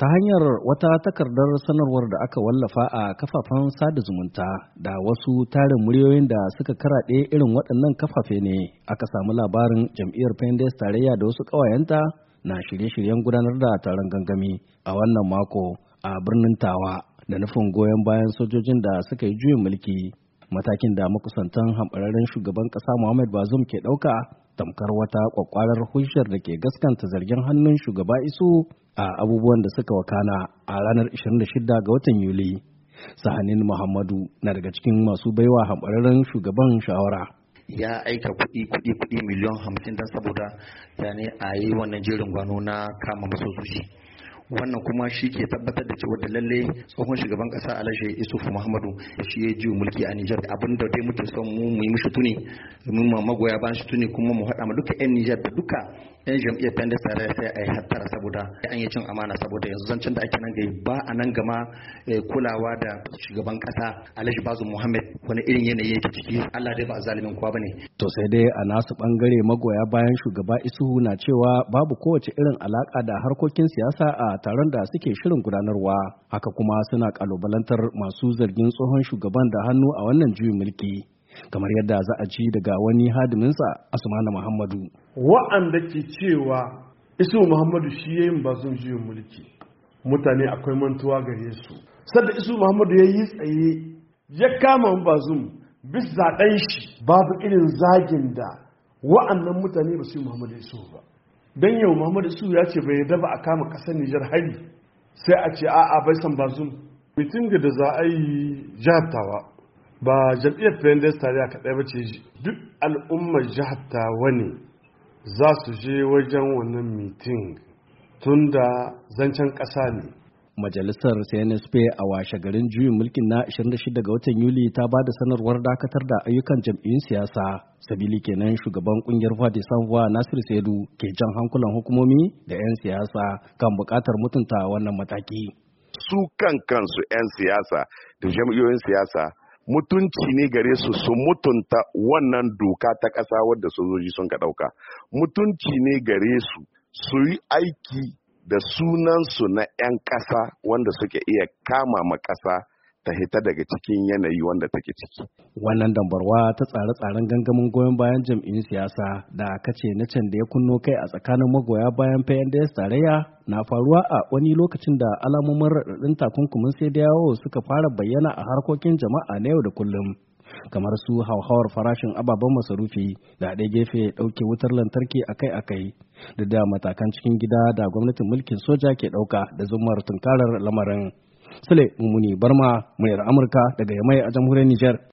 ta hanyar wata takardar sanarwar da aka wallafa a kafafen sada zumunta da wasu tarin muryoyin da suka karaɗe irin waɗannan kafafe ne aka samu labarin jam'iyyar pendes tarayya da wasu ƙawayenta na shirye-shiryen gudanar da taron gangami a wannan mako a birnin Tawa da nufin goyon bayan sojojin da suka yi juyin mulki, matakin da makusantan hamɓararren shugaban ƙasa Muhammad Bazoum ke ɗauka tamkar wata kwakwarar hujjar da ke gaskanta zargin hannun shugaba Isu a abubuwan da suka wakana a ranar 26 ga watan Yuli. Sahanin Muhammadu na daga cikin masu baiwa hamɓararren shugaban shawara. Ya aika kuɗi miliyan 50 don saboda yani a yi wannan jerin gwano na kama masojoji. Wannan kuma shi ke tabbatar da cewa da lalle tsohon shugaban kasa Alhaji Isufu Muhammadu shi ya ji mulki a Nijar. Abinda dai muke son mu yi mishi tuni, mun magoya bayan shi tuni, kuma mu haɗa ma duka 'yan Nijar da duka 'yan jam'iyyar pendes tarayya sai a yi hattara saboda an yi cin amana, saboda yanzu zancen da ake nan gai ba a nan gama kulawa da shugaban kasa Alhaji Bazoum Muhammad wani irin yanayi yake ciki. Allah dai ba zalimin kowa bane. To sai dai a nasu bangare magoya bayan shugaba Isuhu na cewa babu kowace irin alaka da harkokin siyasa a taron da suke shirin gudanarwa, haka kuma suna kalubalantar masu zargin tsohon shugaban da hannu a wannan juyin mulki, kamar yadda za a ji daga wani hadiminsa Asmana Muhammadu. Wa'anda ke cewa Isu Muhammadu shi yayin Bazoum juyin mulki, mutane akwai mantuwa gare su. Sadda Isu Muhammadu ya yi tsaye ya kama Bazoum bis zaɗen shi, babu irin zagin da wa'annan mutane ba su yi Muhammadu Isu ba. Don yau Muhammadu Isu ya ce bai yarda ba a kama ƙasar Nijar hari, sai a ce a'a bai san Bazoum. Mitin da za a yi jihar Tawa ba jam'iyyar pendes tarayya kaɗai ba ce, duk al'ummar jihar Tawa ne za su je wajen wannan mitin tun da zancen ƙasa ne. Majalisar CNSP a washe garin juyin mulkin na 26 ga watan Yuli ta ba da sanarwar dakatar da ayyukan jam'iyyun siyasa. Sabili kenan shugaban kungiyar Voix des Sans Voix Nasir Saidu ke jan hankulan hukumomi da 'yan siyasa kan buƙatar mutunta wannan mataki. Su kansu 'yan siyasa da jam'iyyoyin siyasa mutunci ne gare su su mutunta wannan doka ta ƙasa wadda sojoji sun ka ɗauka. Mutunci ne gare su su yi aiki da sunansu na 'yan ƙasa wanda suke iya kama ma ƙasa ta hita daga cikin yanayi wanda take ciki. Wannan dambarwa ta tsare-tsaren gangamin goyon bayan jam'iyyun siyasa da kace na can da ya kunno kai a tsakanin magoya bayan PNDS tarayya na faruwa a wani lokacin da alamomin raɗaɗin takunkumin sai da yawo suka fara bayyana a harkokin jama'a na yau da kullum, kamar su hauhawar farashin ababen masarufi da ɗaya gefe ɗauke wutar lantarki akai-akai da matakan cikin gida da gwamnatin mulkin soja ke ɗauka da zumar tunkarar lamarin. Sule Mummuni Barma, muryar Amurka daga Yamai a jamhuriyar Nijar.